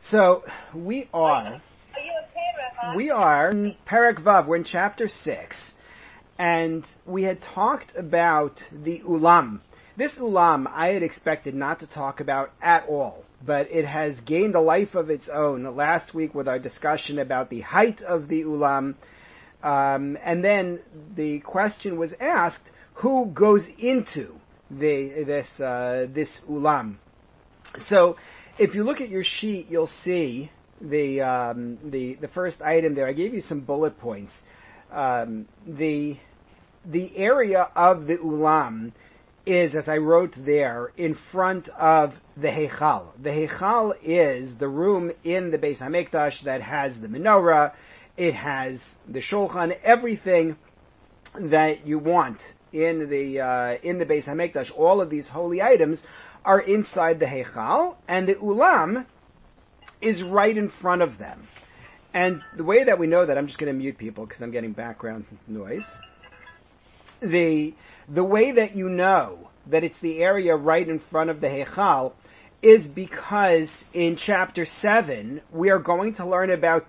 So we are in Perek Vav. We're in chapter 6, and we had talked about the Ulam. This Ulam I had expected not to talk about at all, but it has gained a life of its own last week with our discussion about the height of the Ulam, and then the question was asked, who goes into this Ulam? So if you look at your sheet, you'll see the first item there. I gave you some bullet points. The area of the Ulam is, as I wrote there, in front of the Heichal. The Heichal is the room in the Beis HaMikdash that has the menorah, it has the shulchan, everything that you want in the Beis HaMikdash. All of these holy items are inside the Heichal, and the Ulam is right in front of them. And the way that we know that, I'm just going to mute people because I'm getting background noise. The way that you know that it's the area right in front of the Heichal is because in chapter 7 we are going to learn about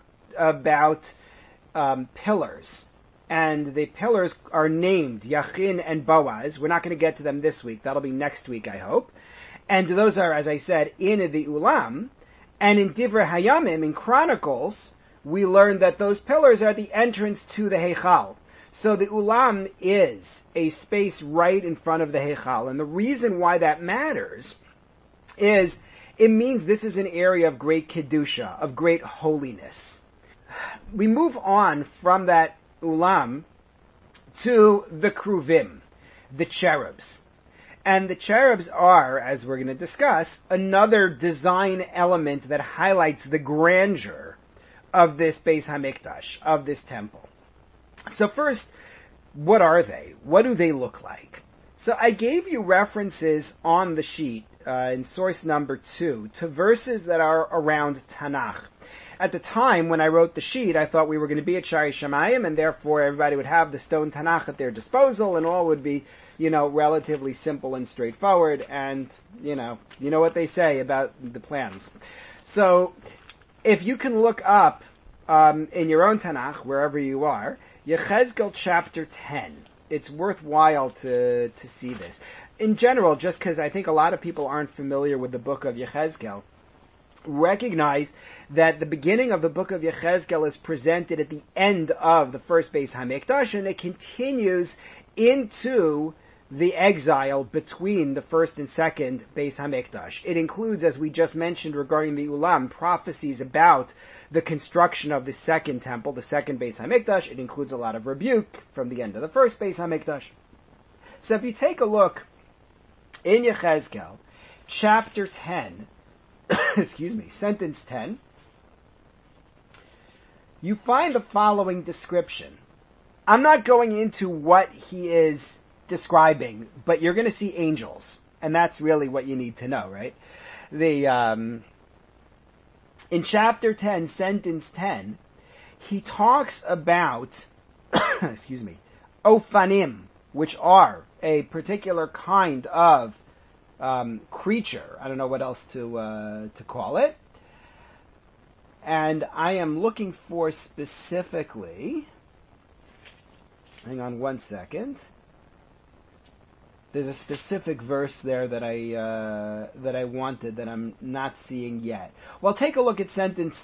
pillars. And the pillars are named Yachin and Boaz. We're not going to get to them this week. That'll be next week, I hope. And those are, as I said, in the Ulam. And in Divrei Hayamim, in Chronicles, we learn that those pillars are the entrance to the Heichal. So the Ulam is a space right in front of the Heichal. And the reason why that matters is it means this is an area of great Kedusha, of great holiness. We move on from that Ulam to the Kruvim, the cherubs. And the cherubs are, as we're going to discuss, another design element that highlights the grandeur of this Beis HaMikdash, of this temple. So first, what are they? What do they look like? So I gave you references on the sheet, in source number 2, to verses that are around Tanakh. At the time when I wrote the sheet, I thought we were going to be at Shari Shamayim, and therefore everybody would have the stone Tanakh at their disposal, and all would be, relatively simple and straightforward, and, you know what they say about the plans. So, if you can look up, in your own Tanakh, wherever you are, Yechezkel chapter 10. It's worthwhile to see this. In general, just because I think a lot of people aren't familiar with the book of Yechezkel, recognize that the beginning of the book of Yechezkel is presented at the end of the first Beis HaMikdash, and it continues into the exile between the first and second Beis HaMikdash. It includes, as we just mentioned regarding the Ulam, prophecies about the construction of the second temple, the second Beis HaMikdash. It includes a lot of rebuke from the end of the first Beis HaMikdash. So if you take a look in Yechezkel, chapter 10, sentence 10, you find the following description. I'm not going into what he is describing, but you're going to see angels, and that's really what you need to know, right? In chapter 10, sentence 10, he talks about, Ophanim, which are a particular kind of creature. I don't know what else to call it. And I am looking for specifically, hang on one second. There's a specific verse there that I wanted that I'm not seeing yet. Well, take a look at sentence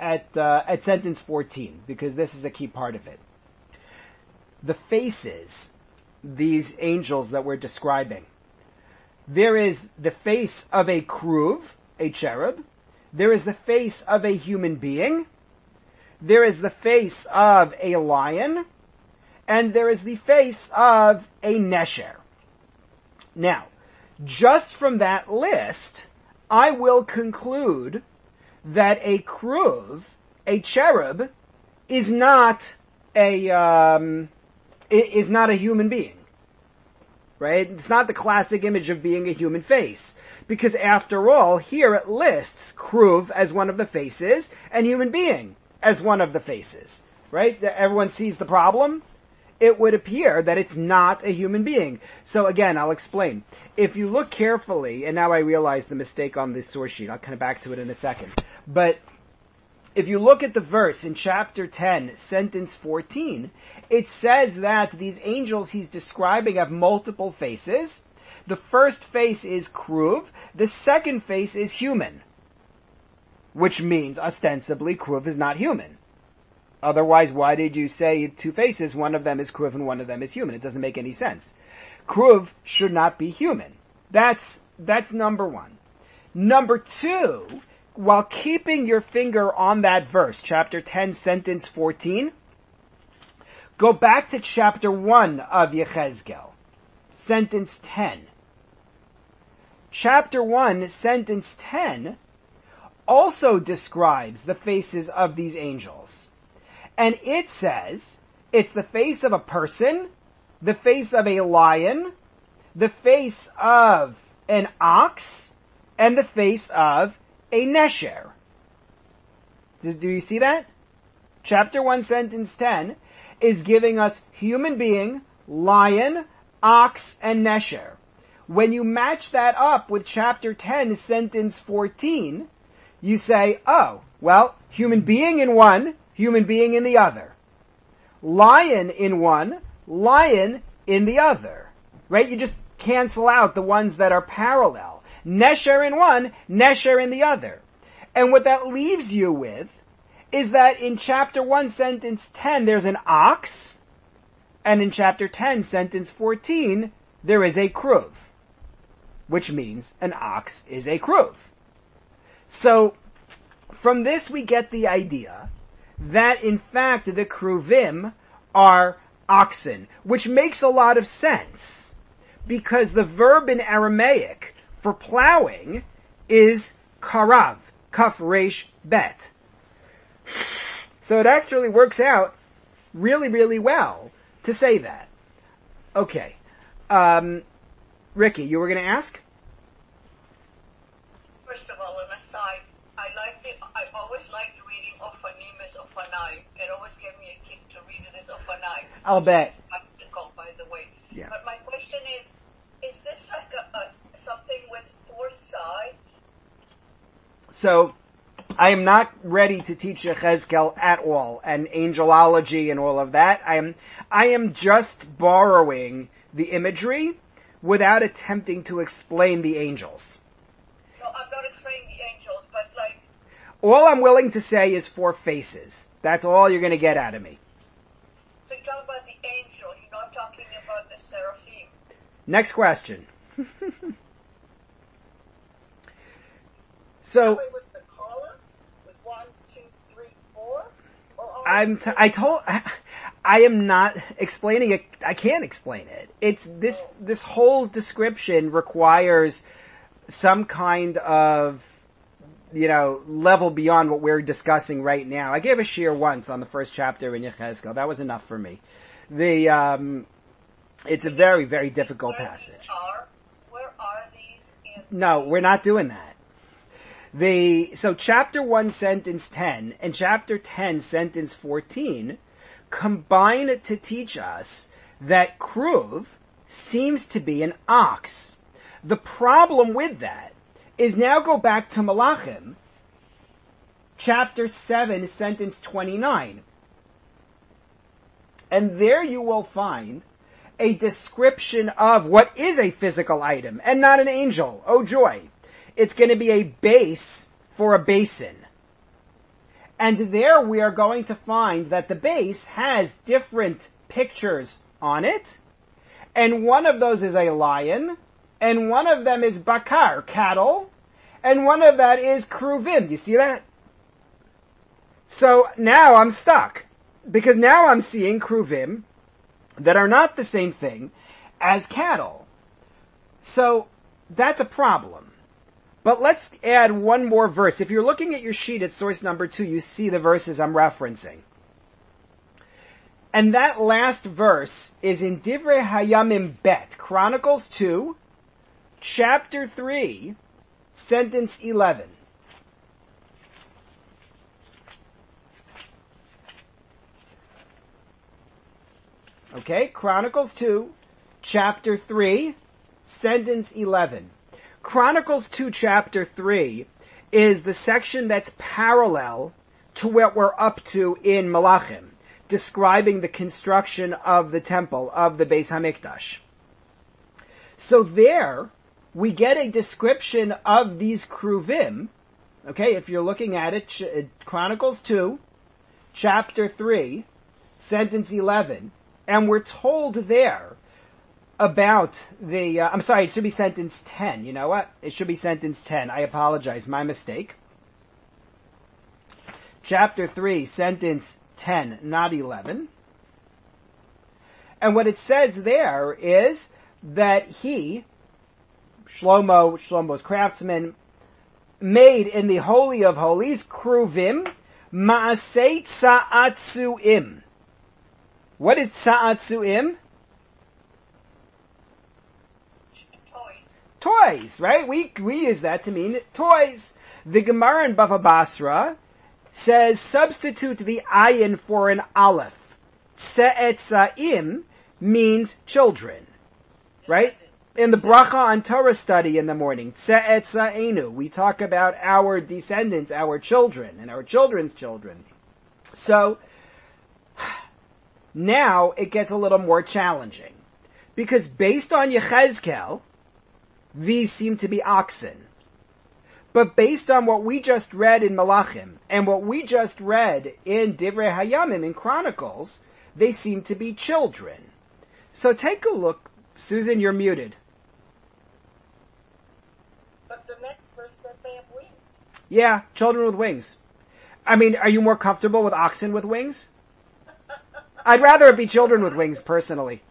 14, because this is a key part of it. The faces, these angels that we're describing. There is the face of a kruv, a cherub. There is the face of a human being. There is the face of a lion. And there is the face of a nesher. Now, just from that list, I will conclude that a kruv, a cherub, is not a human being. Right? It's not the classic image of being a human face. Because after all, here it lists kruv as one of the faces and human being as one of the faces. Right? Everyone sees the problem? it would appear that it's not a human being. So again, I'll explain. If you look carefully, and now I realize the mistake on this source sheet, I'll come back to it in a second. But if you look at the verse in chapter 10, sentence 14, it says that these angels he's describing have multiple faces. The first face is Kruv, the second face is human, which means ostensibly Kruv is not human. Otherwise, why did you say two faces? One of them is Kruv and one of them is human. It doesn't make any sense. Kruv should not be human. That's number one. Number two, while keeping your finger on that verse, chapter 10, sentence 14, go back to chapter 1 of Yechezkel, sentence 10. Chapter 1, sentence 10, also describes the faces of these angels. And it says, it's the face of a person, the face of a lion, the face of an ox, and the face of a nesher. Do you see that? Chapter 1, sentence 10 is giving us human being, lion, ox, and nesher. When you match that up with chapter 10, sentence 14, you say, oh, well, human being in one, human being in the other. Lion in one, lion in the other. Right? You just cancel out the ones that are parallel. Nesher in one, nesher in the other. And what that leaves you with is that in chapter 1, sentence 10, there's an ox, and in chapter 10, sentence 14, there is a kruv, which means an ox is a kruv. So, from this we get the idea that in fact the kruvim are oxen, which makes a lot of sense, because the verb in Aramaic for plowing is karav, kaf resh bet. So it actually works out really, really well to say that. Okay. Ricky, you were going to ask? First of all, an aside, I always liked reading Ofanim as Ofanai. It always gave me a kick to read it as Ofanai. I'll bet. Practical, by the way. Yeah. But my question is this like something with four sides? So, I am not ready to teach Yechezkel at all, and angelology and all of that. I am just borrowing the imagery without attempting to explain the angels. No, I'm not explaining the angels, but like... All I'm willing to say is four faces. That's all you're going to get out of me. So you're talking about the angel, you're not talking about the seraphim. Next question. So... I am not explaining it. I can't explain it. It's this whole description requires some kind of, level beyond what we're discussing right now. I gave a shiur once on the first chapter in Yechezkel. That was enough for me. It's a very, very difficult passage. Where are these? No, we're not doing that. So chapter 1, sentence 10, and chapter 10, sentence 14, combine to teach us that Kruv seems to be an ox. The problem with that is now go back to Malachim, chapter 7, sentence 29. And there you will find a description of what is a physical item, and not an angel. Oh joy. It's going to be a base for a basin. And there we are going to find that the base has different pictures on it. And one of those is a lion. And one of them is bakar, cattle. And one of that is kruvim. Do you see that? So now I'm stuck. Because now I'm seeing kruvim that are not the same thing as cattle. So that's a problem. But let's add one more verse. If you're looking at your sheet at source number 2, you see the verses I'm referencing. And that last verse is in Divrei Hayamim Bet, Chronicles 2, chapter 3, sentence 11. Okay, Chronicles 2, chapter 3, sentence 11. Chronicles 2, chapter 3 is the section that's parallel to what we're up to in Malachim, describing the construction of the temple, of the Beis Hamikdash. So there, we get a description of these Kruvim. Okay, if you're looking at it, Chronicles 2, chapter 3, sentence 11, and we're told there about it should be sentence 10. You know what? It should be sentence 10. I apologize, my mistake. Chapter 3, sentence 10, not 11. And what it says there is that he, Shlomo's craftsman, made in the Holy of Holies, Kruvim, Ma'asei Tza'atzuim. What is Tza'atzuim? Toys, right? We use that to mean toys. The Gemara in Bava Basra says substitute the ayin for an aleph. Tze'etzaim means children, right? In the bracha on Torah study in the morning, Tze'etzaenu, we talk about our descendants, our children, and our children's children. So, now it gets a little more challenging. Because based on Yechezkel, these seem to be oxen. But based on what we just read in Malachim, and what we just read in Divrei Hayamim, in Chronicles, they seem to be children. So take a look. Susan, you're muted. But the next verse says they have wings. Yeah, children with wings. I mean, are you more comfortable with oxen with wings? I'd rather it be children with wings, personally.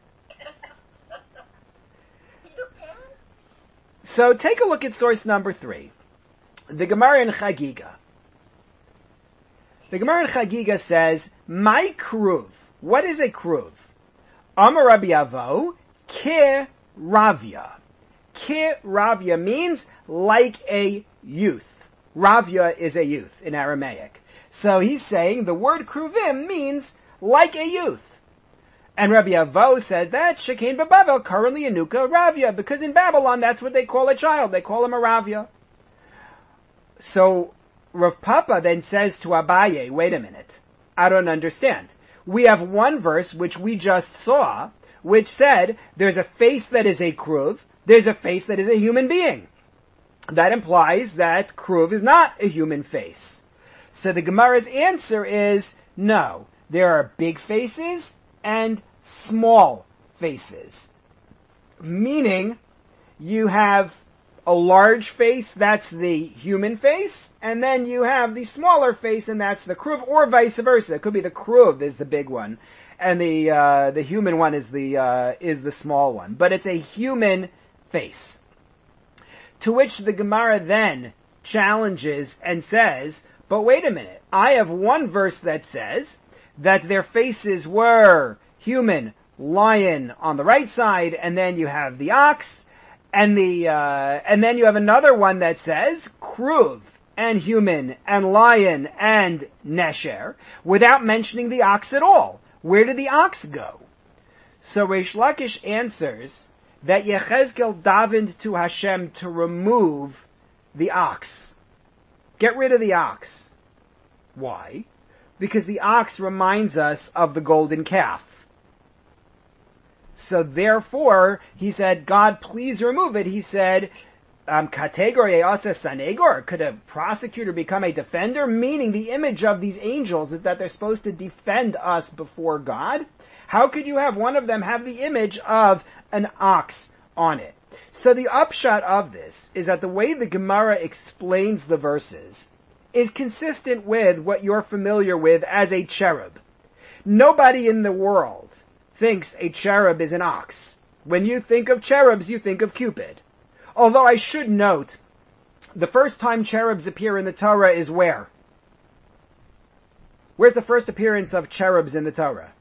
So take a look at source number 3. The Gemara in Chagiga. The Gemara in Chagiga says, My kruv. What is a kruv? Amar Rabbi Avo, Ke Ravya. Ke Ravya means like a youth. Ravya is a youth in Aramaic. So he's saying the word kruvim means like a youth. And Rabbi Avo said that Shekain Babel, currently a Nuka Ravya, because in Babylon that's what they call a child. They call him a Ravya. So Rav Papa then says to Abaye, wait a minute, I don't understand. We have one verse which we just saw, which said there's a face that is a kruv, there's a face that is a human being. That implies that kruv is not a human face. So the Gemara's answer is no. There are big faces and small faces. Meaning, you have a large face, that's the human face, and then you have the smaller face, and that's the kruv, or vice versa. It could be the kruv is the big one, and the human one is the small one. But it's a human face. To which the Gemara then challenges and says, but wait a minute, I have one verse that says that their faces were human, lion on the right side, and then you have the ox, and then you have another one that says kruv and human and lion and nesher, without mentioning the ox at all. Where did the ox go? So Reish Lakish answers that Yechezkel davened to Hashem to remove the ox. Get rid of the ox. Why? Because the ox reminds us of the golden calf. So therefore, he said, God, please remove it. He said, Kategor ye'asa sanegor. Could a prosecutor become a defender? Meaning the image of these angels is that they're supposed to defend us before God. How could you have one of them have the image of an ox on it? So the upshot of this is that the way the Gemara explains the verses is consistent with what you're familiar with as a cherub. Nobody in the world thinks a cherub is an ox. When you think of cherubs, you think of Cupid. Although I should note, the first time cherubs appear in the Torah is where? Where's the first appearance of cherubs in the Torah?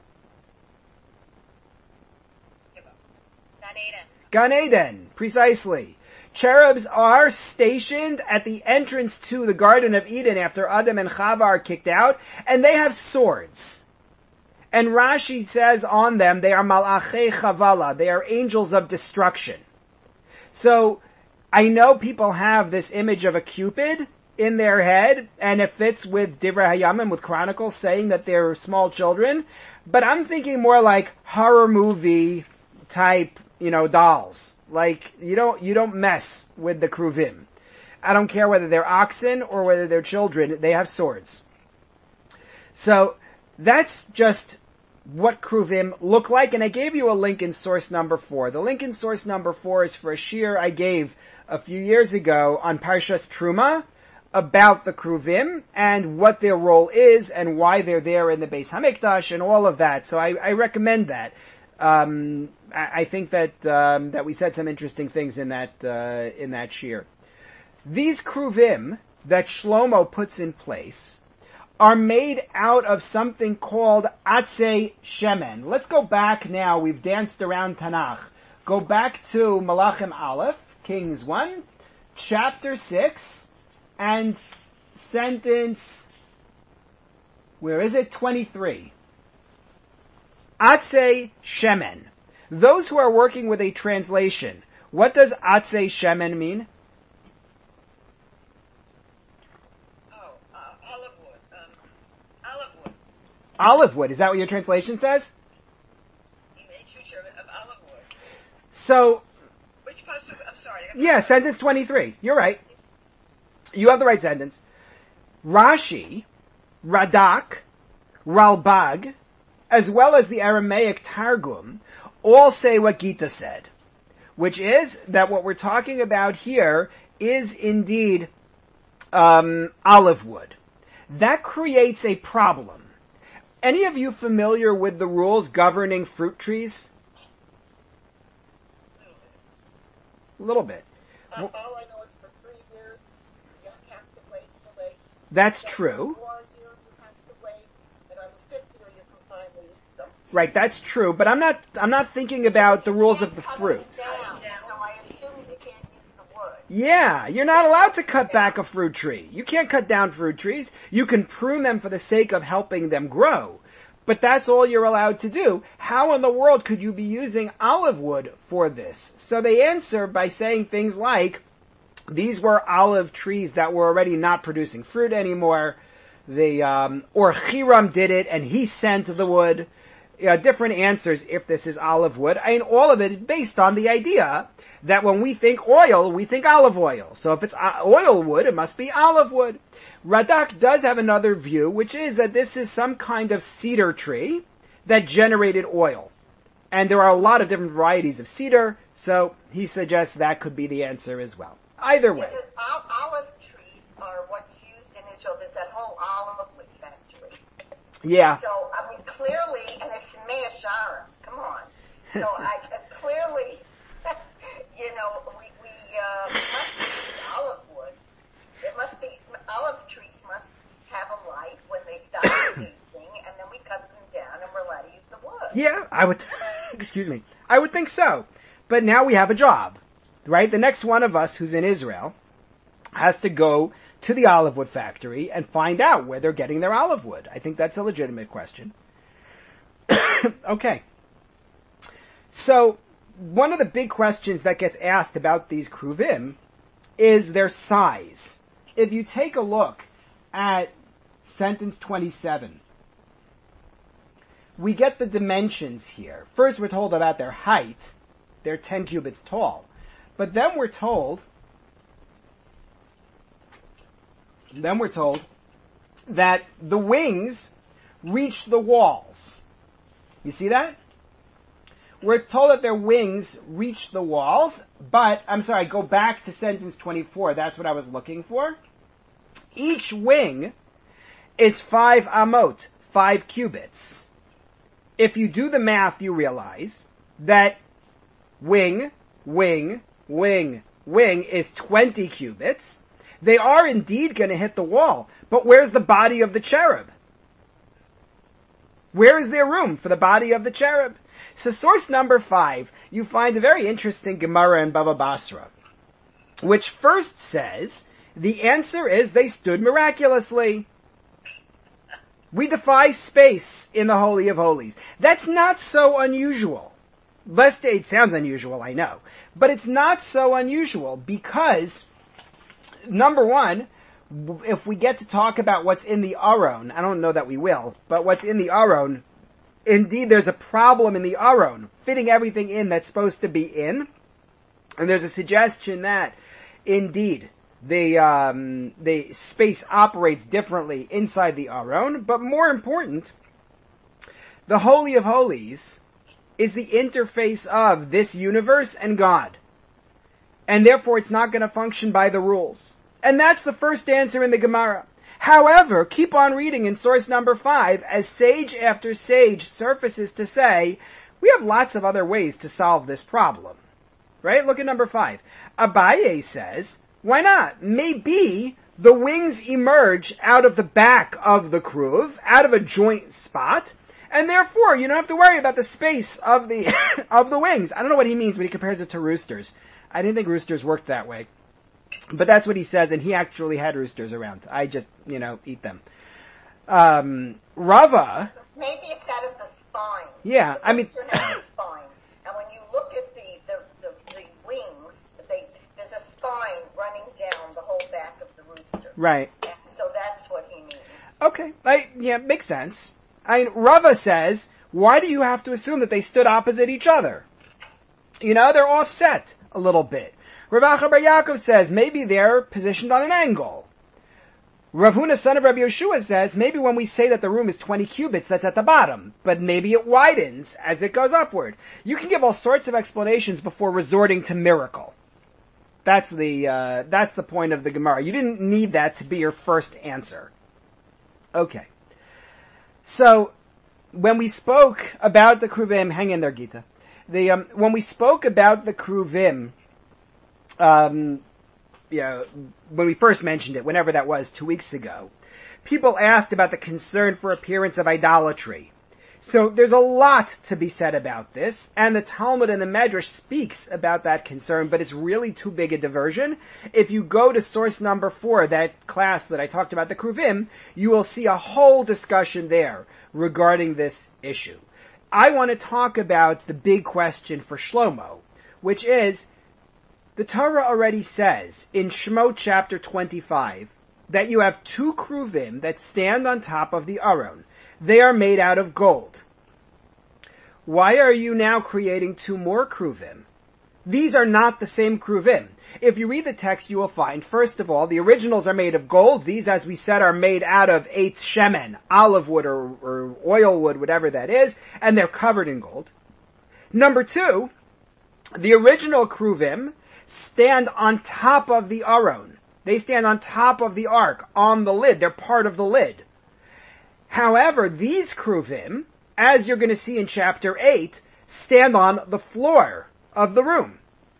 Gan Eden, precisely. Cherubs are stationed at the entrance to the Garden of Eden after Adam and Chava are kicked out, and they have swords. And Rashi says on them, they are malachei chavala, they are angels of destruction. So, I know people have this image of a Cupid in their head, and it fits with Divrei Hayamim, with Chronicles, saying that they're small children, but I'm thinking more like horror movie type, dolls. Like, you don't mess with the Kruvim. I don't care whether they're oxen or whether they're children, they have swords. So, that's just what Kruvim look like, and I gave you a link in source number 4. The link in source number 4 is for a shiur I gave a few years ago on Parshas Truma about the Kruvim and what their role is and why they're there in the Beis Hamikdash and all of that. So I recommend that. I think that we said some interesting things in that shiur. These Kruvim that Shlomo puts in place are made out of something called Atzei Shemen. Let's go back now. We've danced around Tanakh. Go back to Malachim Aleph, Kings 1, chapter 6, and sentence, where is it? 23. Atzei Shemen. Those who are working with a translation, what does Atzei Shemen mean? Olive wood. Is that what your translation says? Of olive wood. So. Which pasuk? I'm sorry. Yeah, sentence 23. You're right. You have the right sentence. Rashi, Radak, Ralbag, as well as the Aramaic Targum, all say what Gita said, which is that what we're talking about here is indeed olive wood. That creates a problem. Any of you familiar with the rules governing fruit trees? A little bit. All I know is for 3 years, you have to wait till they... That's true. 4 years, you have to wait, and on the 5th year, you can finally eat them. Right, that's true, but I'm not thinking about the rules of the fruit. I assume you can't use the wood. Yeah, you're not allowed to cut back a fruit tree. You can't cut down fruit trees. You can prune them for the sake of helping them grow. But that's all you're allowed to do. How in the world could you be using olive wood for this? So they answer by saying things like, these were olive trees that were already not producing fruit anymore. Or Hiram did it and he sent the wood. Different answers if this is olive wood. I mean, all of it is based on the idea that when we think oil, we think olive oil. So if it's oil wood, it must be olive wood. Radak does have another view, which is that this is some kind of cedar tree that generated oil. And there are a lot of different varieties of cedar, so he suggests that could be the answer as well. Either way. Olive trees are what's used in Israel. There's that whole olive wood factory. Yeah. So, I mean, clearly, and it's in Mea Shara. Come on. So, clearly, we must use olive wood. It must be, olive trees must have a life when they stop producing, and then we cut them down and we're allowed to use the wood. Yeah, I would think so. But now we have a job, right? The next one of us who's in Israel has to go to the olive wood factory and find out where they're getting their olive wood. I think that's a legitimate question. Okay. So, one of the big questions that gets asked about these kruvim is their size. If you take a look at sentence 27, we get the dimensions here. First we're told about their height. They're 10 cubits tall. But then we're told that the wings reach the walls. You see that? We're told that their wings reach the walls, but, go back to sentence 24. That's what I was looking for. Each wing is 5 amot, 5 cubits. If you do the math, you realize that wing is 20 cubits. They are indeed going to hit the wall, but where's the body of the cherub? Where is there room for the body of the cherub? So source number 5, you find a very interesting Gemara in Bava Basra, which first says, the answer is they stood miraculously. We defy space in the Holy of Holies. That's not so unusual. It sounds unusual, I know. But it's not so unusual because, number one, if we get to talk about what's in the Aron, I don't know that we will, but what's in the Aron, indeed there's a problem in the Aron, fitting everything in that's supposed to be in. And there's a suggestion that, indeed, the space operates differently inside the Aron, but more important, the Holy of Holies is the interface of this universe and God. And therefore it's not going to function by the rules. And that's the first answer in the Gemara. However, keep on reading in source number 5, as sage after sage surfaces to say, we have lots of other ways to solve this problem. Right? Look at number 5. Abaye says, why not? Maybe the wings emerge out of the back of the kruv, out of a joint spot, and therefore you don't have to worry about the space of the of the wings. I don't know what he means when he compares it to roosters. I didn't think roosters worked that way. But that's what he says, and he actually had roosters around. I just, eat them. Rava... Maybe it's out of the spine. Yeah, I mean... The has a spine. And when you look at the wings, there's a spine running down the whole back of the rooster. Right. And so that's what he means. Okay. Makes sense. Rava says, why do you have to assume that they stood opposite each other? They're offset a little bit. Rav Acha bar Yaakov says, maybe they're positioned on an angle. Rav Huna, son of Rabbi Yeshua, says, maybe when we say that the room is 20 cubits, that's at the bottom, but maybe it widens as it goes upward. You can give all sorts of explanations before resorting to miracle. That's the point of the Gemara. You didn't need that to be your first answer. Okay. So, when we spoke about the Kruvim, hang in there, Gita. When we spoke about the Kruvim, when we first mentioned it, whenever that was, 2 weeks ago, people asked about the concern for appearance of idolatry. So there's a lot to be said about this, and the Talmud and the Medrash speaks about that concern, but it's really too big a diversion. If you go to source number 4, that class that I talked about, the Kruvim, you will see a whole discussion there regarding this issue. I want to talk about the big question for Shlomo, which is, the Torah already says in Shemot chapter 25 that you have 2 Kruvim that stand on top of the Aron. They are made out of gold. Why are you now creating 2 more Kruvim? These are not the same Kruvim. If you read the text, you will find, first of all, the originals are made of gold. These, as we said, are made out of eitz shemen, olive wood or oil wood, whatever that is, and they're covered in gold. Number 2, the original Kruvim stand on top of the Aron. They stand on top of the ark, on the lid. They're part of the lid. However, these Kruvim, as you're going to see in chapter 8, stand on the floor of the room.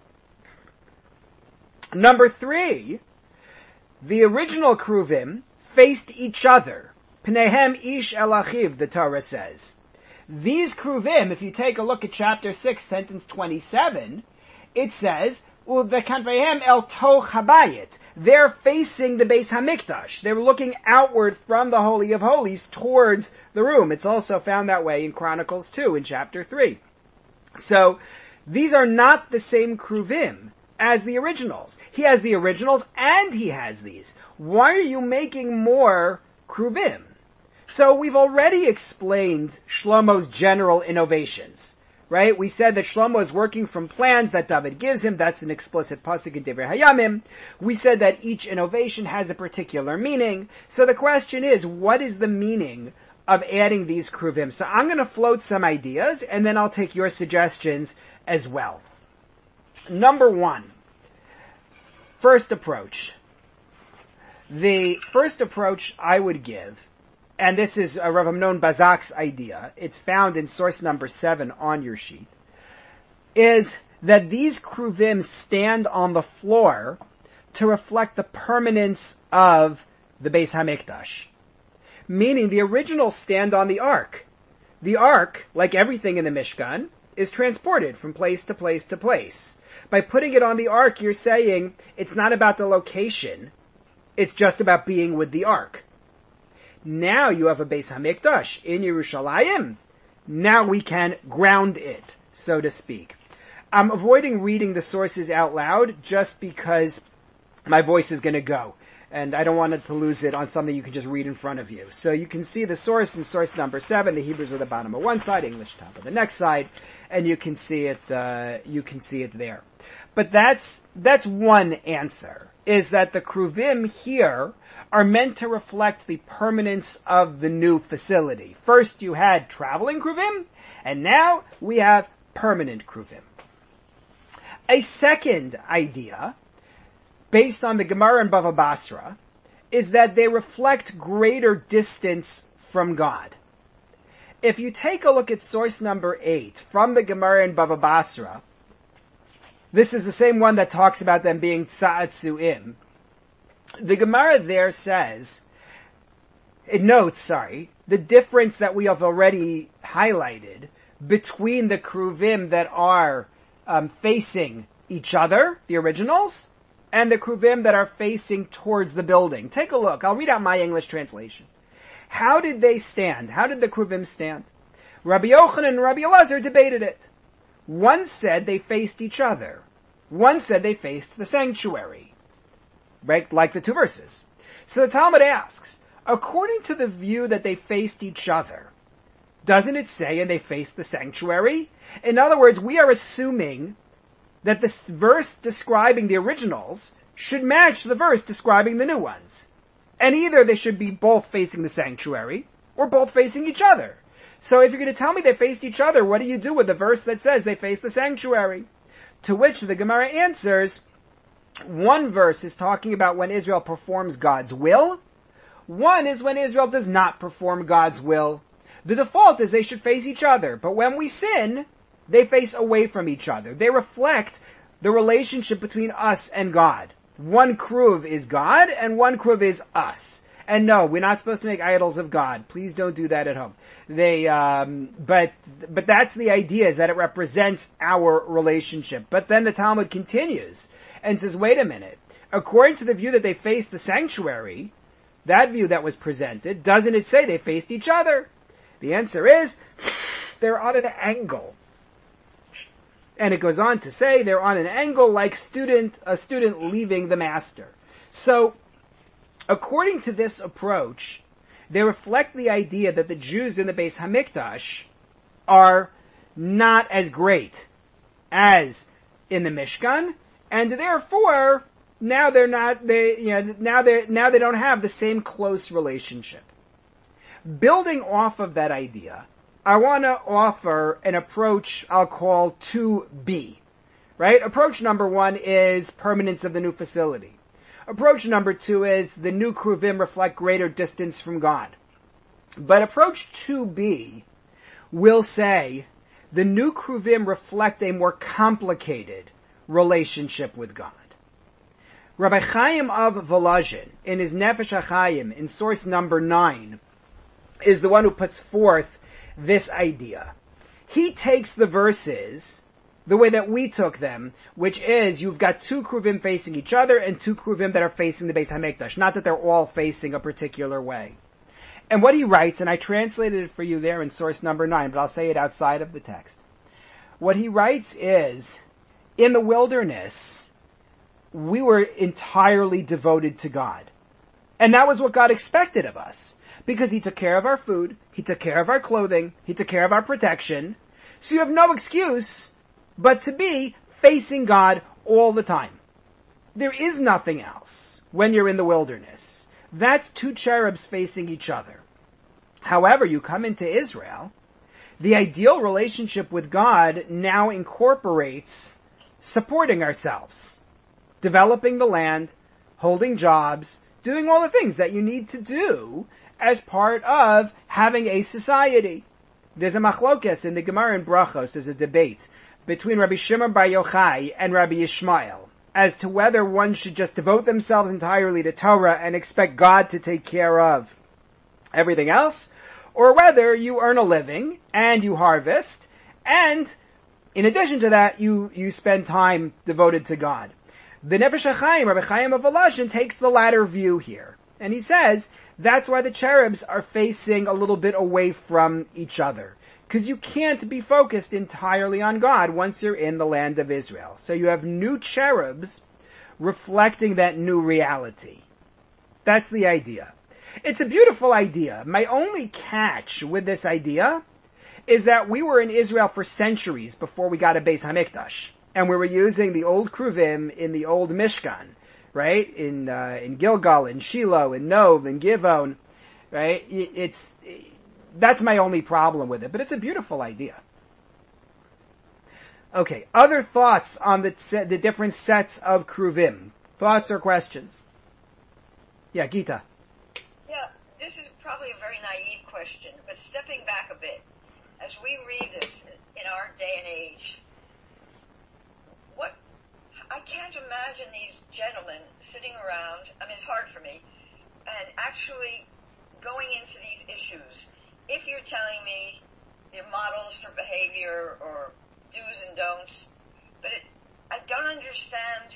Number 3, the original Kruvim faced each other. Pneihem ish el achiv, the Torah says. These Kruvim, if you take a look at chapter 6, sentence 27, it says, Uvekanvehem el toch habayit. They're facing the Beis Hamikdash. They're looking outward from the Holy of Holies towards the room. It's also found that way in Chronicles 2 in chapter 3. So, these are not the same Kruvim as the originals. He has the originals and he has these. Why are you making more Kruvim? So we've already explained Shlomo's general innovations, right? We said that Shlomo is working from plans that David gives him. That's an explicit pasuk in Divrei Hayamim. We said that each innovation has a particular meaning. So the question is, what is the meaning of adding these Kruvim? So I'm going to float some ideas, and then I'll take your suggestions as well. Number 1, first approach. The first approach I would give, and this is Rav Amnon Bazak's idea, it's found in source number 7 on your sheet, is that these Kruvim stand on the floor to reflect the permanence of the Beis HaMikdash. Meaning the originals stand on the ark. The ark, like everything in the Mishkan, is transported from place to place to place. By putting it on the ark, you're saying it's not about the location, it's just about being with the ark. Now you have a Beis Hamikdash in Yerushalayim. Now we can ground it, so to speak. I'm avoiding reading the sources out loud just because my voice is going to go. And I don't want it to lose it on something you can just read in front of you. So you can see the source in source number 7. The Hebrews are the bottom of one side, English top of the next side, and you can see it there. But that's one answer, is that the Kruvim here are meant to reflect the permanence of the new facility. First you had traveling Kruvim, and now we have permanent Kruvim. A second idea, based on the Gemara in Bava Basra, is that they reflect greater distance from God. If you take a look at source number 8 from the Gemara in Bava Basra, this is the same one that talks about them being tza'atzu'im. The Gemara there it notes the difference that we have already highlighted between the Kruvim that are facing each other, the originals, and the Kruvim that are facing towards the building. Take a look. I'll read out my English translation. How did they stand? How did the Kruvim stand? Rabbi Yochanan and Rabbi Elazar debated it. One said they faced each other. One said they faced the sanctuary. Right? Like the two verses. So the Talmud asks, according to the view that they faced each other, doesn't it say and they faced the sanctuary? In other words, we are assuming that this verse describing the originals should match the verse describing the new ones. And either they should be both facing the sanctuary, or both facing each other. So if you're going to tell me they faced each other, what do you do with the verse that says they faced the sanctuary? To which the Gemara answers, one verse is talking about when Israel performs God's will. One is when Israel does not perform God's will. The default is they should face each other. But when we sin, they face away from each other. They reflect the relationship between us and God. One Kruv is God, and one Kruv is us. And no, we're not supposed to make idols of God. Please don't do that at home. But that's the idea, is that it represents our relationship. But then the Talmud continues and says, wait a minute. According to the view that they faced the sanctuary, that view that was presented, doesn't it say they faced each other? The answer is, they're on an angle. And it goes on to say they're on an angle like a student leaving the master. So, according to this approach, they reflect the idea that the Jews in the Beis Hamikdash are not as great as in the Mishkan, and therefore now they don't have the same close relationship. Building off of that idea, I want to offer an approach I'll call 2B. Right? Approach number 1 is permanence of the new facility. Approach number 2 is the new Kruvim reflect greater distance from God. But approach 2B will say the new Kruvim reflect a more complicated relationship with God. Rabbi Chaim of Volozhin, in his Nefesh HaChaim, in source number 9, is the one who puts forth this idea. He takes the verses the way that we took them, which is you've got two Kruvim facing each other and two Kruvim that are facing the Beis HaMikdash. Not that they're all facing a particular way. And what he writes, and I translated it for you there in source number 9, but I'll say it outside of the text. What he writes is, in the wilderness, we were entirely devoted to God. And that was what God expected of us. Because He took care of our food, He took care of our clothing, He took care of our protection. So you have no excuse but to be facing God all the time. There is nothing else when you're in the wilderness. That's two cherubs facing each other. However, you come into Israel, the ideal relationship with God now incorporates supporting ourselves, developing the land, holding jobs, doing all the things that you need to do as part of having a society. There's a machlokes in the Gemara in Brachos, there's a debate between Rabbi Shimon Bar Yochai and Rabbi Yishmael as to whether one should just devote themselves entirely to Torah and expect God to take care of everything else, or whether you earn a living and you harvest, and in addition to that, you spend time devoted to God. The Nefesh HaChaim, Rabbi Chaim of Volozhin, takes the latter view here. And he says That's why the cherubs are facing a little bit away from each other. Because you can't be focused entirely on God once you're in the land of Israel. So you have new cherubs reflecting that new reality. That's the idea. It's a beautiful idea. My only catch with this idea is that we were in Israel for centuries before we got a Beis Hamikdash. And we were using the old Kruvim in the old Mishkan, right? In Gilgal, in Shiloh, in Nov, in Givon, right? That's my only problem with it, but it's a beautiful idea. Okay, other thoughts on the different sets of Kruvim? Thoughts or questions? Yeah, Gita. Yeah, this is probably a very naive question, but stepping back a bit, as we read this in our day and age, I can't imagine these gentlemen sitting around, I mean, it's hard for me, and actually going into these issues. If you're telling me they're models for behavior or do's and don'ts, but I don't understand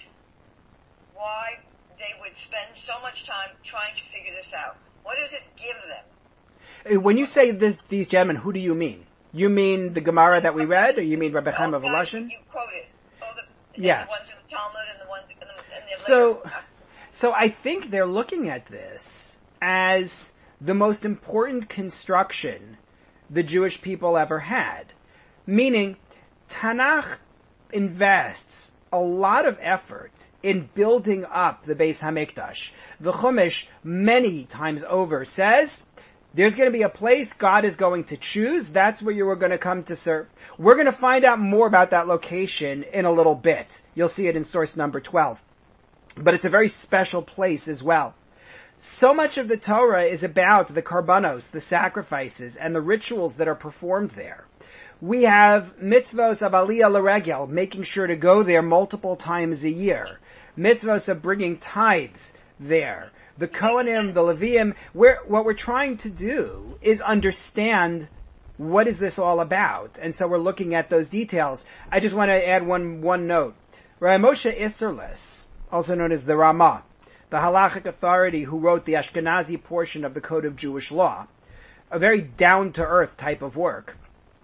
why they would spend so much time trying to figure this out. What does it give them? When you say these gentlemen, who do you mean? You mean the Gemara that we read, or you mean Rabbi Chaim of Volozhin? You quoted. The ones in the Talmud and the ones in the So I think they're looking at this as the most important construction the Jewish people ever had. Meaning, Tanakh invests a lot of effort in building up the Beis Hamikdash. The Chumash, many times over, says, there's going to be a place God is going to choose. That's where you are going to come to serve. We're going to find out more about that location in a little bit. You'll see it in source number 12. But it's a very special place as well. So much of the Torah is about the karbanos, the sacrifices, and the rituals that are performed there. We have mitzvos of aliyah l'regel, making sure to go there multiple times a year. Mitzvos of bringing tithes there. The Kohanim, the Leviim, what we're trying to do is understand what is this all about. And so we're looking at those details. I just want to add one note. Rabbi Moshe Isserles, also known as the Ramah, the halachic authority who wrote the Ashkenazi portion of the Code of Jewish Law, a very down-to-earth type of work,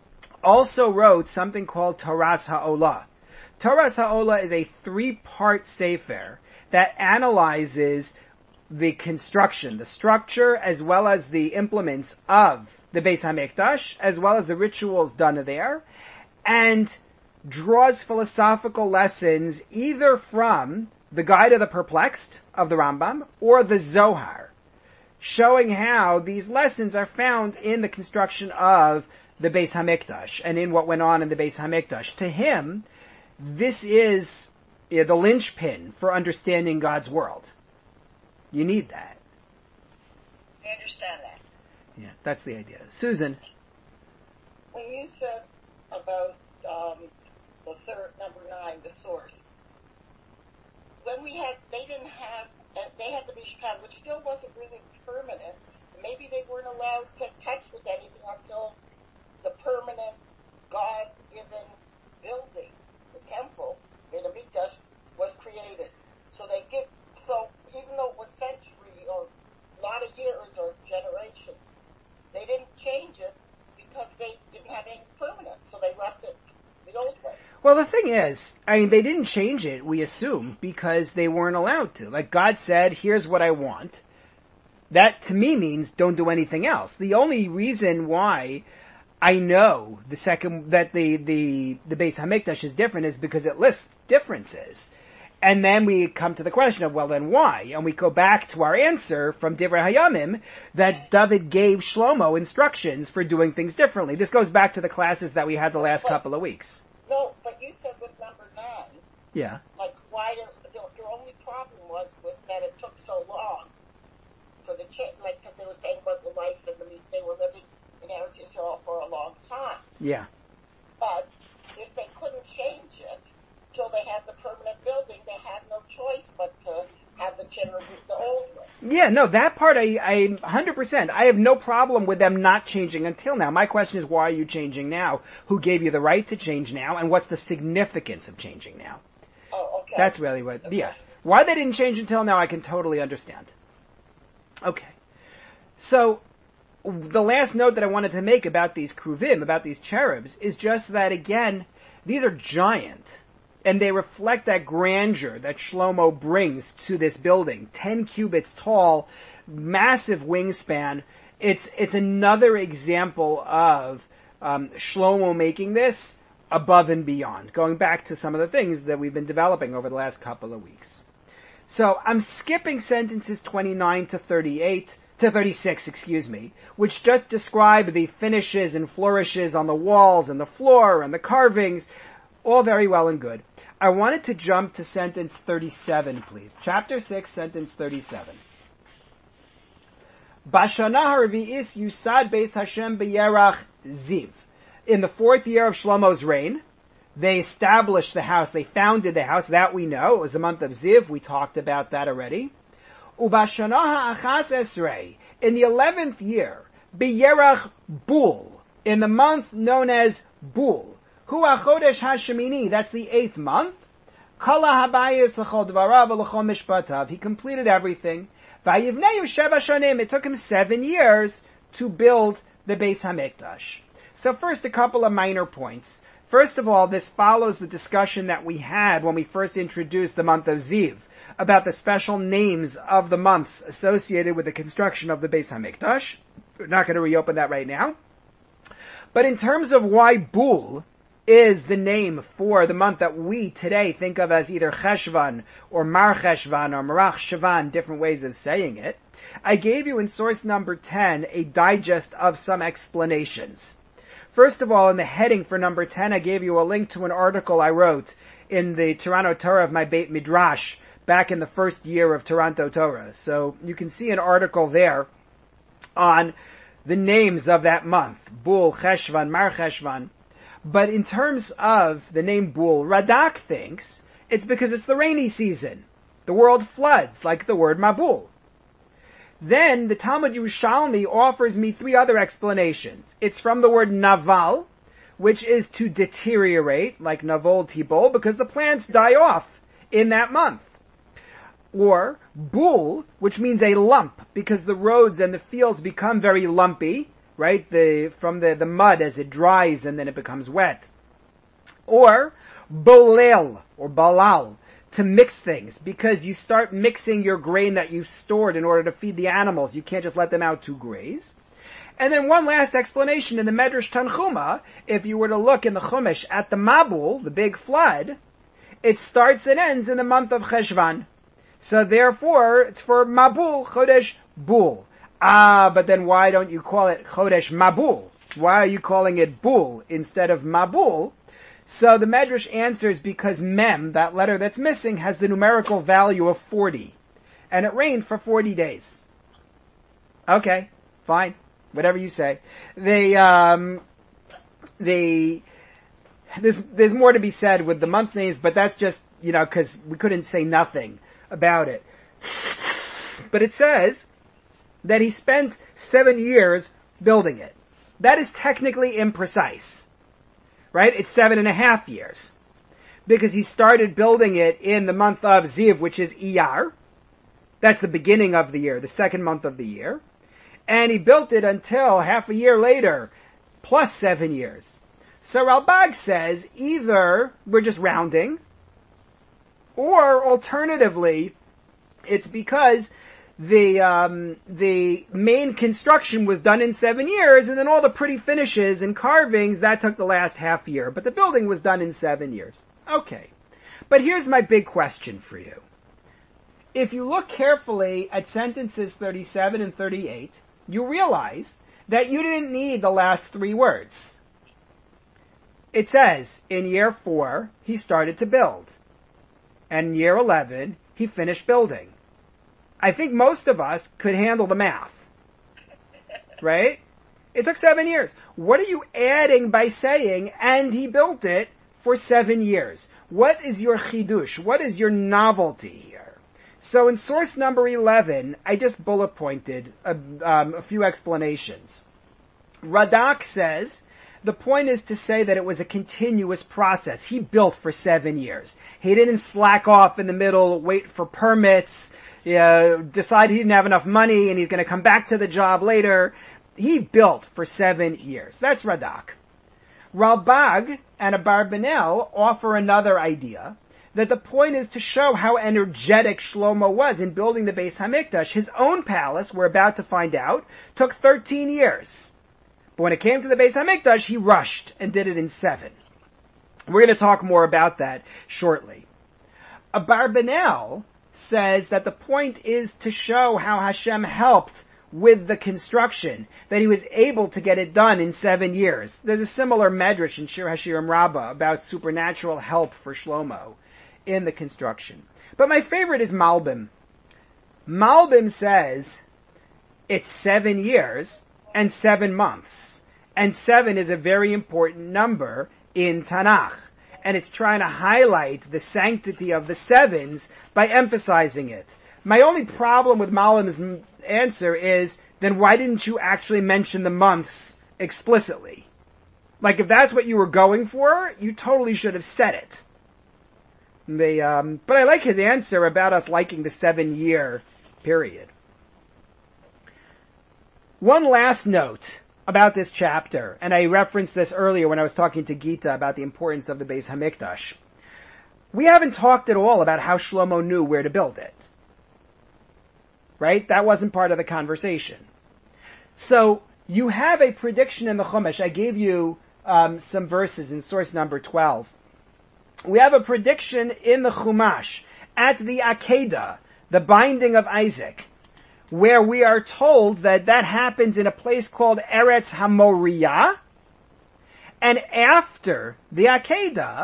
also wrote something called Toras Ha'olah. Toras Ha'olah is a 3-part sefer that analyzes the construction, the structure, as well as the implements of the Beis HaMikdash, as well as the rituals done there, and draws philosophical lessons either from the Guide of the Perplexed of the Rambam or the Zohar, showing how these lessons are found in the construction of the Beis HaMikdash and in what went on in the Beis HaMikdash. To him, this is the linchpin for understanding God's world. You need that. I understand that. Yeah, that's the idea. Susan. When you said about the third, number 9, the source, when they had the Mishkan, which still wasn't really permanent. Maybe they weren't allowed to touch with anything until the permanent God-given building, the temple, the Mikdash, was created. So even though it was century or a lot of years or generations, they didn't change it because they didn't have any permanent, so they left it the old way. Well, the thing is, they didn't change it, we assume, because they weren't allowed to. Like God said, here's what I want. That to me means don't do anything else. The only reason why I know the Beis Hamikdash is different is because it lists differences. And then we come to the question of, well, then why? And we go back to our answer from Divrei Hayamim that David gave Shlomo instructions for doing things differently. This goes back to the classes that we had the last couple of weeks. No, but you said with number 9. Yeah. Like, why your only problem was with that it took so long for the because they were saying about the life and they were living in Eretz Yisrael for a long time. Yeah. But if they couldn't change it till they had the permanent building, they had no choice but to have the children the old way. Yeah, no, that part I 100%. I have no problem with them not changing until now. My question is, why are you changing now? Who gave you the right to change now? And what's the significance of changing now? Oh, okay. That's really what, yeah. Why they didn't change until now, I can totally understand. Okay. So, the last note that I wanted to make about these kruvim, about these cherubs, is just that, again, these are giant. And they reflect that grandeur that Shlomo brings to this building. 10 cubits tall, massive wingspan. It's another example of Shlomo making this above and beyond, going back to some of the things that we've been developing over the last couple of weeks. So I'm skipping sentences 29 to 36, which just describe the finishes and flourishes on the walls and the floor and the carvings, all very well and good. I wanted to jump to sentence 37, please. Chapter 6, sentence 37. Bashana harvi'is yusad beis Hashem b'yerach ziv. In the 4th year of Shlomo's reign, they established the house, they founded the house, that we know. It was the month of Ziv, we talked about that already. Ubashana ha'achas esrei, in the 11th year, b'yerach bul, in the month known as Bul, hu ha'chodesh ha'shemini, that's the 8th month, kala habayis l'chol dvarav l'chol mishpatav, he completed everything. Vayivneyu sheva shanim, it took him 7 years to build the Beis HaMikdash. So first, a couple of minor points. First of all, this follows the discussion that we had when we first introduced the month of Ziv, about the special names of the months associated with the construction of the Beis HaMikdash. We're not going to reopen that right now. But in terms of why Bul is the name for the month that we today think of as either Cheshvan or Mar Cheshvan or Marach Shvan, different ways of saying it, I gave you in source number 10 a digest of some explanations. First of all, in the heading for number 10, I gave you a link to an article I wrote in the Toronto Torah of my Beit Midrash back in the first year of Toronto Torah. So you can see an article there on the names of that month, Bul, Cheshvan, Mar Cheshvan. But in terms of the name Bul, Radak thinks it's because it's the rainy season. The world floods, like the word Mabul. Then the Talmud Yerushalmi offers me 3 other explanations. It's from the word naval, which is to deteriorate, like navol tibol, because the plants die off in that month. Or bul, which means a lump, because the roads and the fields become very lumpy, right? From the mud as it dries and then it becomes wet. Or bolel, or balal, to mix things, because you start mixing your grain that you've stored in order to feed the animals. You can't just let them out to graze. And then one last explanation in the Medrash Tanchuma, if you were to look in the Chumash at the Mabul, the big flood, it starts and ends in the month of Cheshvan. So therefore, it's for Mabul, Chodesh Bul. But then why don't you call it Chodesh Mabul? Why are you calling it Bul instead of Mabul? So the Medrash answers because Mem, that letter that's missing, has the numerical value of 40. And it rained for 40 days. Okay, fine. Whatever you say. There's more to be said with the month names, but that's just, cause we couldn't say nothing about it. But it says that he spent 7 years building it. That is technically imprecise. Right? It's 7.5 years. Because he started building it in the month of Ziv, which is Iyar. That's the beginning of the year, the 2nd month of the year. And he built it until half a year later, plus 7 years. So Ralbag says either we're just rounding, or alternatively, it's because the main construction was done in 7 years, and then all the pretty finishes and carvings, that took the last half year. But the building was done in 7 years. Okay. But here's my big question for you. If you look carefully at sentences 37 and 38, you realize that you didn't need the last 3 words. It says, in year 4, he started to build. And in year 11, he finished building. I think most of us could handle the math. Right? It took 7 years. What are you adding by saying, and he built it for 7 years? What is your chidush? What is your novelty here? So in source number 11, I just bullet pointed a few explanations. Radak says, the point is to say that it was a continuous process. He built for 7 years. He didn't slack off in the middle, wait for permits, decide he didn't have enough money and he's going to come back to the job later. He built for 7 years. That's Radak. Ralbag and Abarbanel offer another idea, that the point is to show how energetic Shlomo was in building the Beis Hamikdash. His own palace, we're about to find out, took 13 years. But when it came to the Beis Hamikdash, he rushed and did it in 7. We're going to talk more about that shortly. Abarbanel says that the point is to show how Hashem helped with the construction, that he was able to get it done in 7 years. There's a similar medrash in Shir Hashirim Rabbah about supernatural help for Shlomo in the construction. But my favorite is Malbim. Malbim says it's 7 years and 7 months. And 7 is a very important number in Tanakh. And it's trying to highlight the sanctity of the 7s by emphasizing it. My only problem with Malbim's answer is, then why didn't you actually mention the months explicitly? Like, if that's what you were going for, you totally should have said it. But I like his answer about us liking the 7-year period. One last note about this chapter, and I referenced this earlier when I was talking to Gita about the importance of the Beis Hamikdash. We haven't talked at all about how Shlomo knew where to build it. Right? That wasn't part of the conversation. So, you have a prediction in the Chumash. I gave you some verses in source number 12. We have a prediction in the Chumash at the Akedah, the binding of Isaac, where we are told that happens in a place called Eretz HaMoriah, and after the Akedah,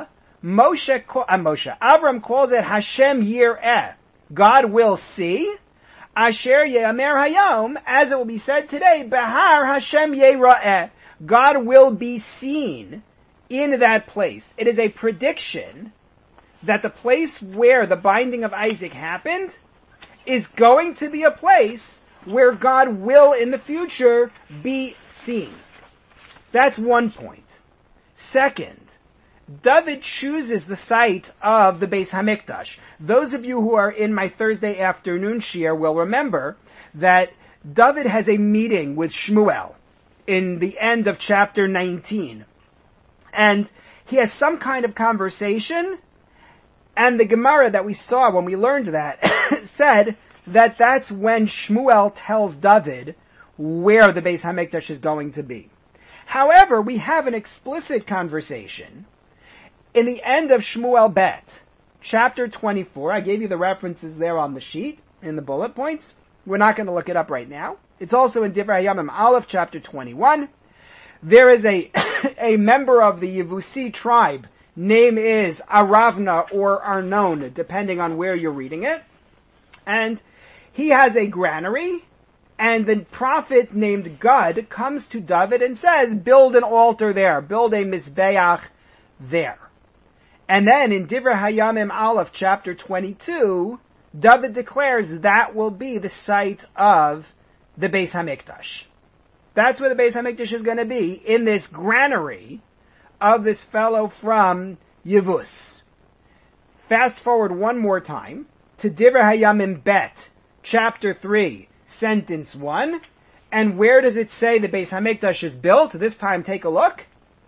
Avram calls it Hashem Yireh, God will see, Asher Ye'amer Hayom, as it will be said today, Behar Hashem Yera'eh, God will be seen in that place. It is a prediction that the place where the binding of Isaac happened is going to be a place where God will in the future be seen. That's one point. Second, David chooses the site of the Beis Hamikdash. Those of you who are in my Thursday afternoon shir will remember that David has a meeting with Shmuel in the end of chapter 19. And he has some kind of conversation, and the Gemara that we saw when we learned that said that that's when Shmuel tells David where the Beis Hamikdash is going to be. However, we have an explicit conversation in the end of Shmuel Bet, chapter 24. I gave you the references there on the sheet in the bullet points. We're not going to look it up right now. It's also in Divrei Hayamim Aleph, chapter 21. There is a member of the Yevusi tribe. Name is Aravna or Arnon, depending on where you're reading it. And he has a granary, and the prophet named Gad comes to David and says, build an altar there, build a Mizbeach there. And then in Divrei Hayamim Aleph, chapter 22, David declares that will be the site of the Beis Hamikdash. That's where the Beis Hamikdash is going to be, in this granary of this fellow from Yevus. Fast forward one more time to Divrei Hayamim Bet, chapter 3, sentence 1. And where does it say the Beis Hamikdash is built? This time take a look.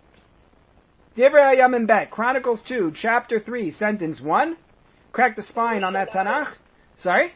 Divrei Hayamim Bet, Chronicles 2, chapter 3, sentence 1. Crack the spine on that Tanakh. Sorry?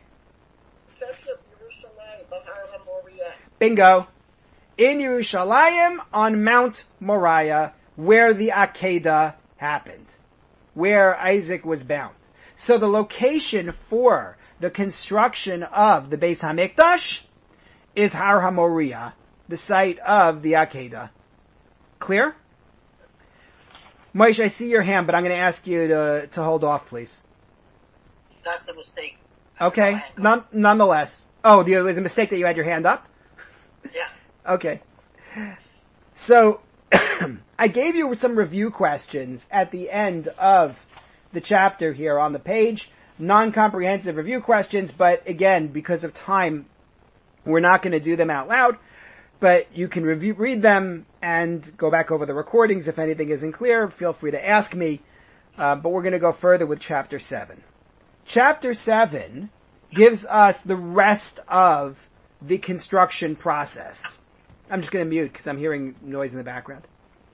Bingo. In Yerushalayim, on Mount Moriah, where the Akedah happened, where Isaac was bound. So the location for the construction of the Beis Hamikdash is Har HaMoriah, the site of the Akedah. Clear? Moshe, I see your hand, but I'm going to ask you to hold off, please. That's a mistake. Okay. Nonetheless. Oh, it was a mistake that you had your hand up? Yeah. Okay. So, I gave you some review questions at the end of the chapter here on the page. Non-comprehensive review questions, but again, because of time, we're not going to do them out loud. But you can read them and go back over the recordings. If anything isn't clear, feel free to ask me. But we're going to go further with chapter 7. Chapter 7, gives us the rest of the construction process. I'm just going to mute because I'm hearing noise in the background.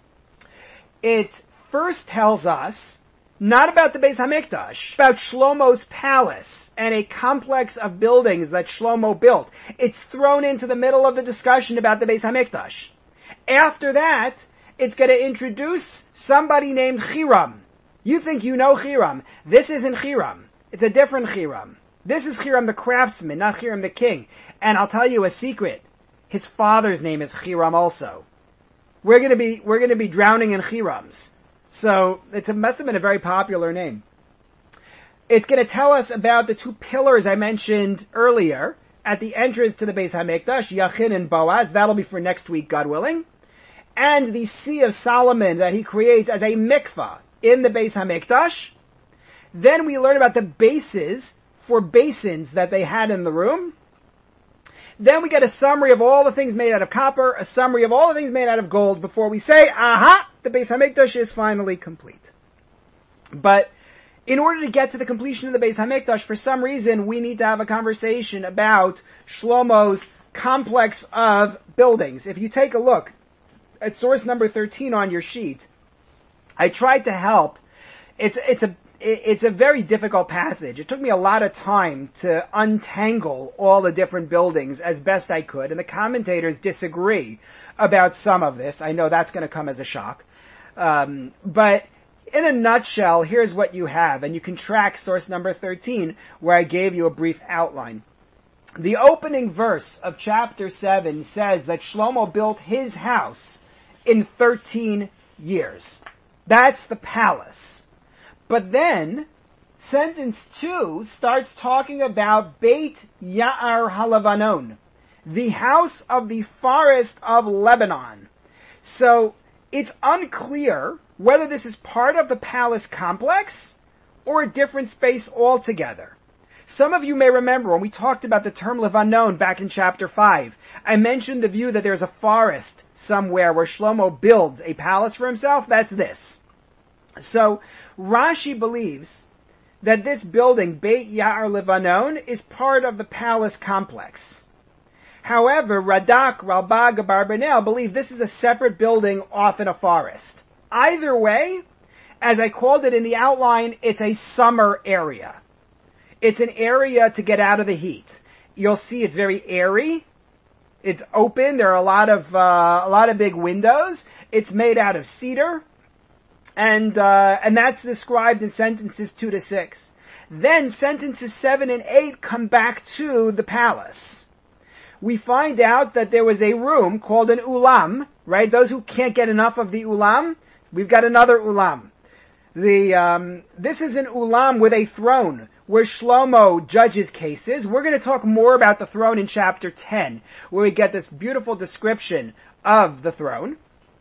It first tells us not about the Beis Hamikdash, about Shlomo's palace and a complex of buildings that Shlomo built. It's thrown into the middle of the discussion about the Beis Hamikdash. After that, it's going to introduce somebody named Hiram. You think you know Hiram. This isn't Hiram. It's a different Hiram. This is Hiram the craftsman, not Hiram the king. And I'll tell you a secret. His father's name is Hiram also. We're going to be drowning in Hirams. So it must have been a very popular name. It's going to tell us about the two pillars I mentioned earlier at the entrance to the Beis Hamikdash, Yachin and Boaz. That'll be for next week, God willing. And the Sea of Solomon that he creates as a mikvah in the Beis Hamikdash. Then we learn about the bases for basins that they had in the room. Then we get a summary of all the things made out of copper, a summary of all the things made out of gold before we say, aha, the Beis Hamikdash is finally complete. But in order to get to the completion of the Beis Hamikdash, for some reason, we need to have a conversation about Shlomo's complex of buildings. If you take a look at source number 13 on your sheet, I tried to help. It's a very difficult passage. It took me a lot of time to untangle all the different buildings as best I could, and the commentators disagree about some of this. I know that's going to come as a shock. But in a nutshell, here's what you have, and you can track source number 13, where I gave you a brief outline. The opening verse of chapter 7 says that Shlomo built his house in 13 years. That's the palace. But then, sentence 2 starts talking about Beit Ya'ar HaLevanon, the house of the forest of Lebanon. So, it's unclear whether this is part of the palace complex or a different space altogether. Some of you may remember when we talked about the term Levanon back in chapter 5, I mentioned the view that there's a forest somewhere where Shlomo builds a palace for himself. That's this. So, Rashi believes that this building, Beit Ya'ar Levanon, is part of the palace complex. However, Radak, Ralbag, Abarbanel believe this is a separate building off in a forest. Either way, as I called it in the outline, it's a summer area. It's an area to get out of the heat. You'll see it's very airy. It's open. There are a lot of big windows. It's made out of cedar. And that's described in sentences 2 to 6. Then sentences 7 and 8 come back to the palace. We find out that there was a room called an ulam, right? Those who can't get enough of the ulam, we've got another ulam. This is an ulam with a throne where Shlomo judges cases. We're going to talk more about the throne in chapter 10, where we get this beautiful description of the throne.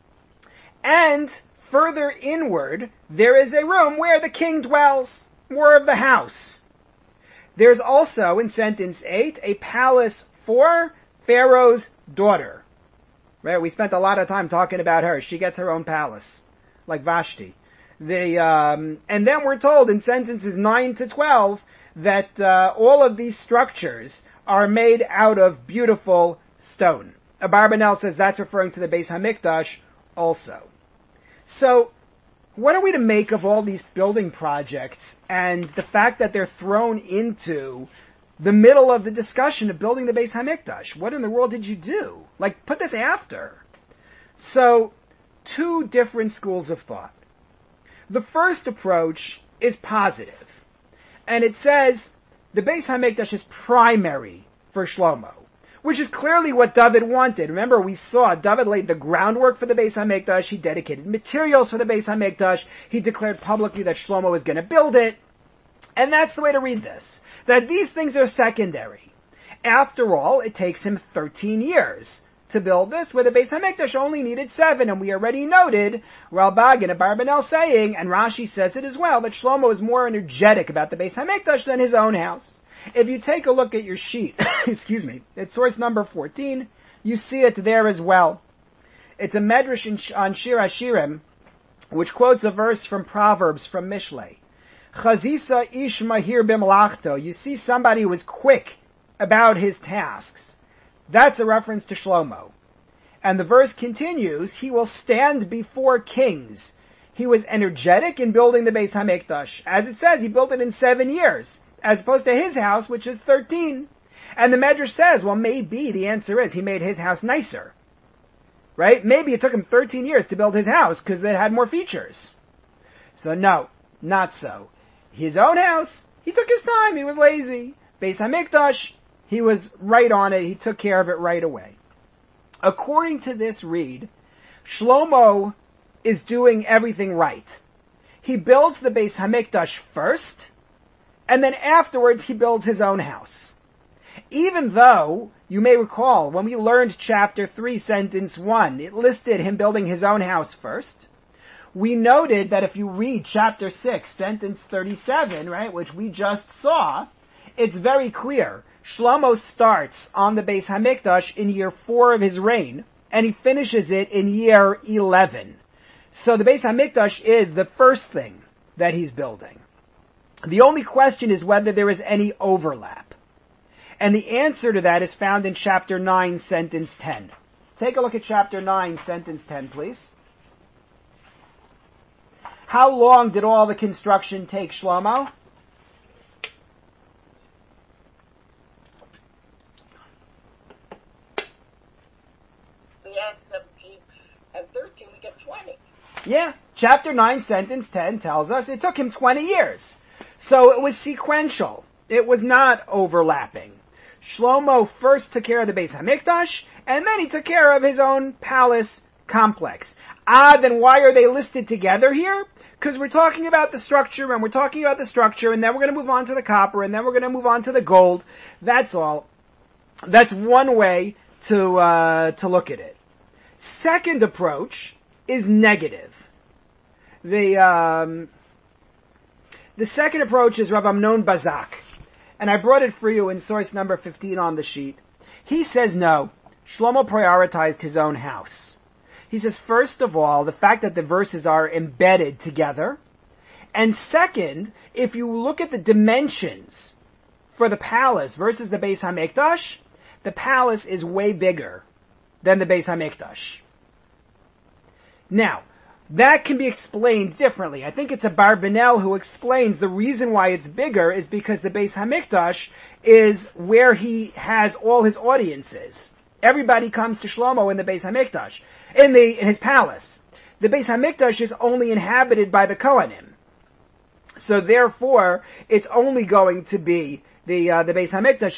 And further inward, there is a room where the king dwells, more of the house. There's also, in sentence 8, a palace for Pharaoh's daughter. Right? We spent a lot of time talking about her. She gets her own palace, like Vashti. And then we're told in sentences 9 to 12 that all of these structures are made out of beautiful stone. Abarbanel says that's referring to the Beis Hamikdash also. So, what are we to make of all these building projects and the fact that they're thrown into the middle of the discussion of building the Beis Hamikdash? What in the world did you do? Like, put this after. So, two different schools of thought. The first approach is positive. And it says the Beis Hamikdash is primary for Shlomo, which is clearly what David wanted. Remember, we saw David laid the groundwork for the Beis Hamikdash. He dedicated materials for the Beis Hamikdash. He declared publicly that Shlomo was going to build it. And that's the way to read this. That these things are secondary. After all, it takes him 13 years to build this, where the Beis Hamikdash only needed 7, and we already noted Ralbag and Abarbanel saying, and Rashi says it as well, that Shlomo is more energetic about the Beis Hamikdash than his own house. If you take a look at your sheet, excuse me, it's source number 14, you see it there as well. It's a medrash on Shir HaShirim, which quotes a verse from Proverbs from Mishlei. Chazisa ish mahir b'malachto. You see somebody who was quick about his tasks. That's a reference to Shlomo. And the verse continues, he will stand before kings. He was energetic in building the Beis HaMikdash. As it says, he built it in 7 years, as opposed to his house, which is 13. And the Medrash says, well, maybe the answer is he made his house nicer. Right? Maybe it took him 13 years to build his house because it had more features. So no, not so. His own house, he took his time, he was lazy. Beis HaMikdash, he was right on it, he took care of it right away. According to this read, Shlomo is doing everything right. He builds the Beis HaMikdash first, and then afterwards he builds his own house. Even though, you may recall, when we learned chapter 3, sentence 1, it listed him building his own house first. We noted that if you read chapter 6, sentence 37, right, which we just saw, it's very clear. Shlomo starts on the Beis HaMikdash in year 4 of his reign, and he finishes it in year 11. So the Beis HaMikdash is the first thing that he's building. The only question is whether there is any overlap. And the answer to that is found in chapter 9, sentence 10. Take a look at chapter 9, sentence 10, please. How long did all the construction take Shlomo? We had 17 and 13, we get 20. Yeah, chapter 9, sentence 10 tells us it took him 20 years. So it was sequential. It was not overlapping. Shlomo first took care of the Beis HaMikdash, and then he took care of his own palace complex. Then why are they listed together here? Because we're talking about the structure, and we're talking about the structure, and then we're going to move on to the copper, and then we're going to move on to the gold. That's all. That's one way to look at it. Second approach is negative. The second approach is Rav Amnon Bazak. And I brought it for you in source number 15 on the sheet. He says no. Shlomo prioritized his own house. He says, first of all, the fact that the verses are embedded together. And second, if you look at the dimensions for the palace versus the Beis HaMikdash, the palace is way bigger than the Beis HaMikdash. Now, that can be explained differently. I think it's a Barbanel who explains the reason why it's bigger is because the Beis HaMikdash is where he has all his audiences. Everybody comes to Shlomo in the Beis HaMikdash, in his palace. The Beis HaMikdash is only inhabited by the Kohanim. So therefore, it's only going to be, the Beis HaMikdash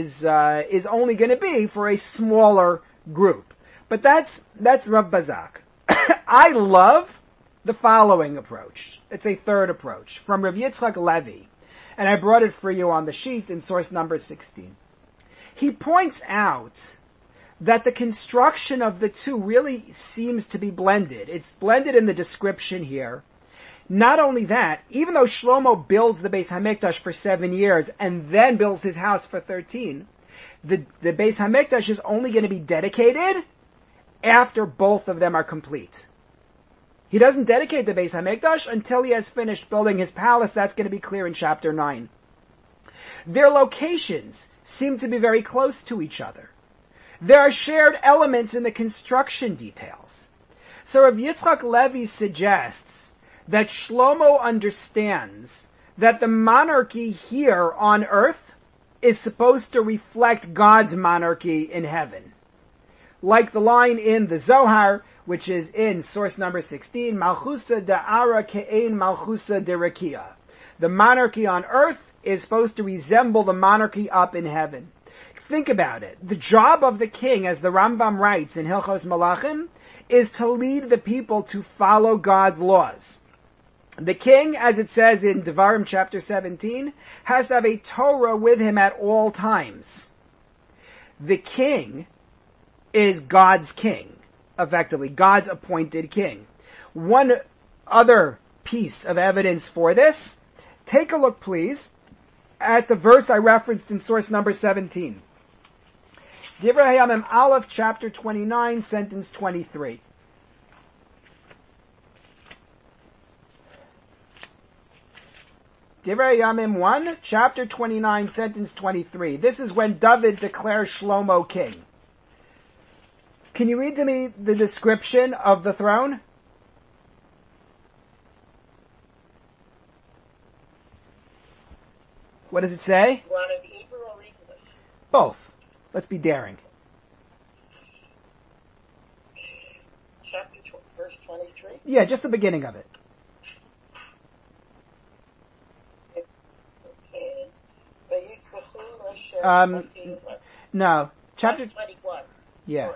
is only going to be for a smaller group. But that's Rav Bazak. I love the following approach. It's a third approach from Rav Yitzchak Levi. And I brought it for you on the sheet in source number 16. He points out that the construction of the two really seems to be blended. It's blended in the description here. Not only that, even though Shlomo builds the Beis HaMikdash for 7 years and then builds his house for 13, the Beis HaMikdash is only going to be dedicated after both of them are complete. He doesn't dedicate the Beis HaMikdash until he has finished building his palace. That's going to be clear in chapter 9. Their locations seem to be very close to each other. There are shared elements in the construction details. So Rav Yitzchak Levi suggests that Shlomo understands that the monarchy here on earth is supposed to reflect God's monarchy in heaven. Like the line in the Zohar, which is in source number 16, Malchusa da'ara ke'ein Malchusa de'rekia. The monarchy on earth is supposed to resemble the monarchy up in heaven. Think about it. The job of the king, as the Rambam writes in Hilchos Malachim, is to lead the people to follow God's laws. The king, as it says in Devarim chapter 17, has to have a Torah with him at all times. The king is God's king, effectively, God's appointed king. One other piece of evidence for this, take a look please at the verse I referenced in source number 17. Divrei Hayamim Aleph, chapter 29, sentence 23. Divrei Yamim 1, chapter 29, sentence 23. This is when David declares Shlomo king. Can you read to me the description of the throne? What does it say? You want it Hebrew or English? Both. Let's be daring. Verse 23? Yeah, just the beginning of it. No. Chapter 21. Yeah.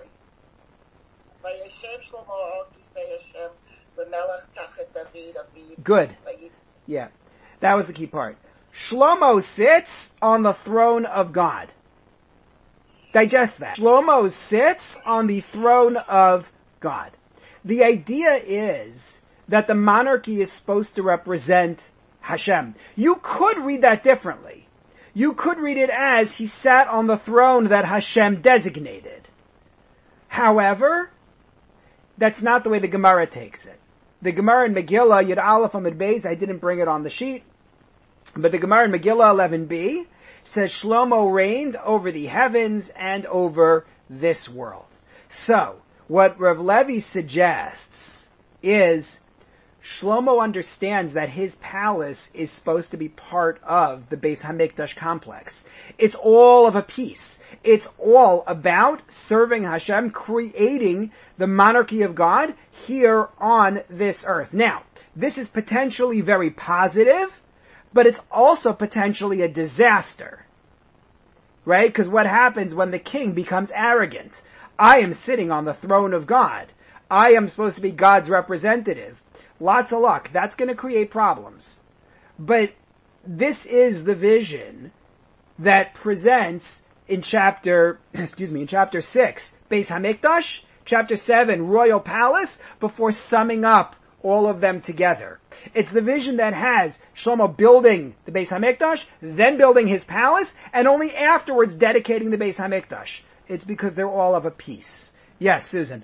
Good. Yeah. That was the key part. Shlomo sits on the throne of God. Digest that. Shlomo sits on the throne of God. The idea is that the monarchy is supposed to represent Hashem. You could read that differently. You could read it as he sat on the throne that Hashem designated. However, that's not the way the Gemara takes it. The Gemara in Megillah, Yud Aleph Amud Beis, I didn't bring it on the sheet, but the Gemara in Megillah 11b says Shlomo reigned over the heavens and over this world. So, what Rav Levi suggests is Shlomo understands that his palace is supposed to be part of the Beis HaMikdash complex. It's all of a piece. It's all about serving Hashem, creating the monarchy of God here on this earth. Now, this is potentially very positive, but it's also potentially a disaster. Right? Because what happens when the king becomes arrogant? I am sitting on the throne of God. I am supposed to be God's representative. Lots of luck. That's going to create problems. But this is the vision that presents in chapter 6, Beis HaMikdash, chapter 7, Royal Palace, before summing up all of them together. It's the vision that has Shlomo building the Beis HaMikdash, then building his palace, and only afterwards dedicating the Beis HaMikdash. It's because they're all of a piece. Yes, Susan.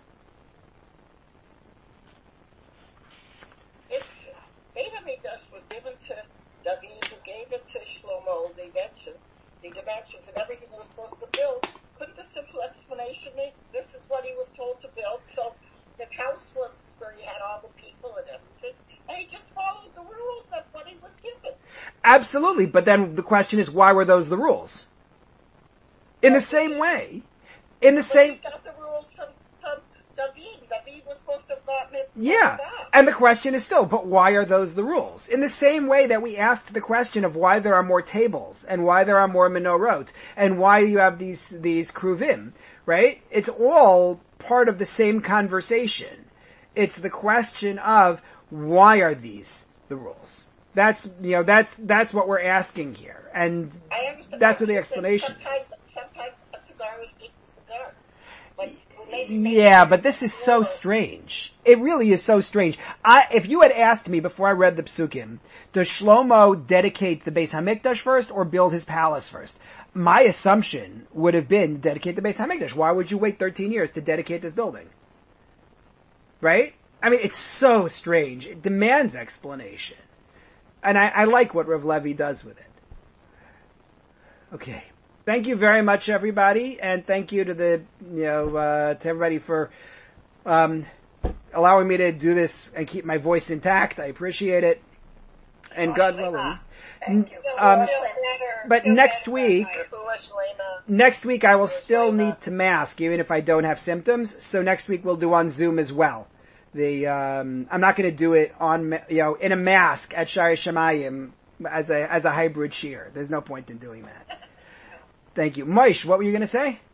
If Beis HaMikdash was given to David, who gave it to Shlomo, the dimensions and everything he was supposed to build, couldn't the simple explanation be this is what he was told to build? So his house was where he had all the people and everything, and he just followed the rules of what he was given. Absolutely, but then the question is, why were those the rules? In the same way, he got the rules from David. David was supposed to have gotten it. Yeah, and the question is still, but why are those the rules? In the same way that we asked the question of why there are more tables, and why there are more menorot, and why you have these kruvim, right? It's all part of the same conversation. It's the question of why are these the rules? That's what we're asking here, and that's what the explanation is. Sometimes a cigar is just a cigar. Yeah, but this is so strange. It really is so strange. If you had asked me before I read the Psukim, does Shlomo dedicate the Beis HaMikdash first or build his palace first? My assumption would have been dedicate the Beis HaMikdash. Why would you wait 13 years to dedicate this building? Right? I mean, it's so strange. It demands explanation. And I like what Rav Levi does with it. Okay. Thank you very much, everybody, and thank you to to everybody for allowing me to do this and keep my voice intact. I appreciate it, and God willing. But next week I will still need to mask, even if I don't have symptoms. So next week we'll do on Zoom as well. I'm not going to do it on in a mask at Shari Shemayim as a hybrid shear. There's no point in doing that. Thank you. Moish, what were you going to say?